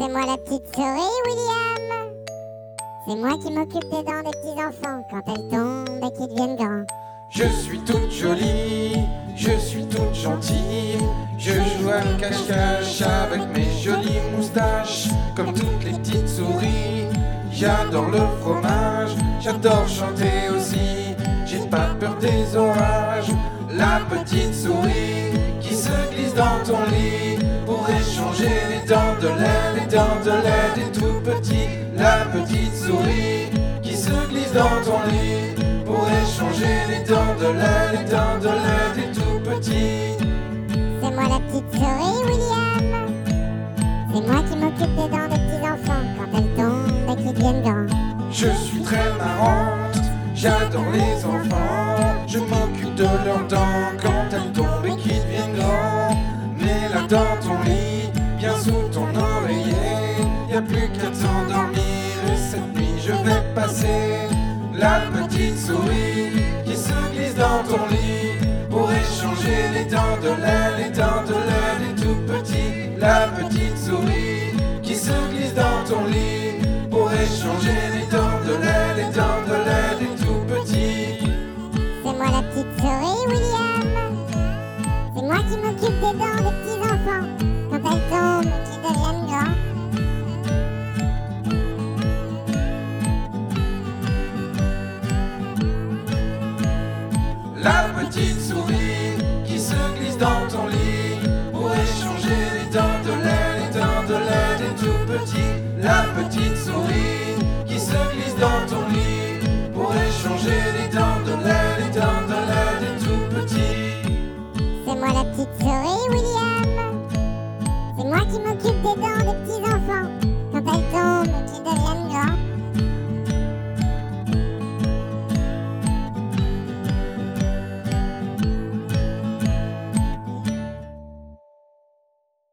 C'est moi la petite souris, William. C'est moi qui m'occupe des dents des petits-enfants quand elles tombent et qu'ils deviennent grands. Je suis toute jolie, je suis toute gentille. Je joue à cache-cache avec mes jolies moustaches. Comme toutes les petites souris, j'adore le fromage. J'adore chanter aussi, j'ai pas peur des orages. La petite souris qui se glisse dans ton lit pour échanger les dents de lait, les dents de lait des tout petits. La petite souris qui se glisse dans ton lit pour échanger les dents de lait, les dents de lait des tout petits. C'est moi la petite souris, William. C'est moi qui m'occupe des dents des petits-enfants quand elles tombent et qu'ils deviennent grands. Je suis très marrante, j'adore les enfants. Je m'occupe de leurs dents quand elles tombent et qu'ils deviennent grands. Mets-la dans ton lit, bien sous ton oreiller. Y'a plus qu'à t'endormir et cette nuit je vais passer. La petite souris qui se glisse dans ton lit pour échanger les dents de lait, les dents de lait des tout petits. La petite souris qui se glisse dans ton lit pour échanger les dents de lait, les dents de lait des tout petits. C'est moi la petite souris, William. C'est moi qui m'occupe des dents des petits-enfants quand elles tombent et qu'ils deviennent grands. La petite souris qui se glisse dans ton lit pour échanger les dents de lait des tout petits. La petite souris qui se glisse dans ton lit pour échanger les dents de lait des tout petits. C'est moi la petite souris, William. C'est moi qui m'occupe des dents des petits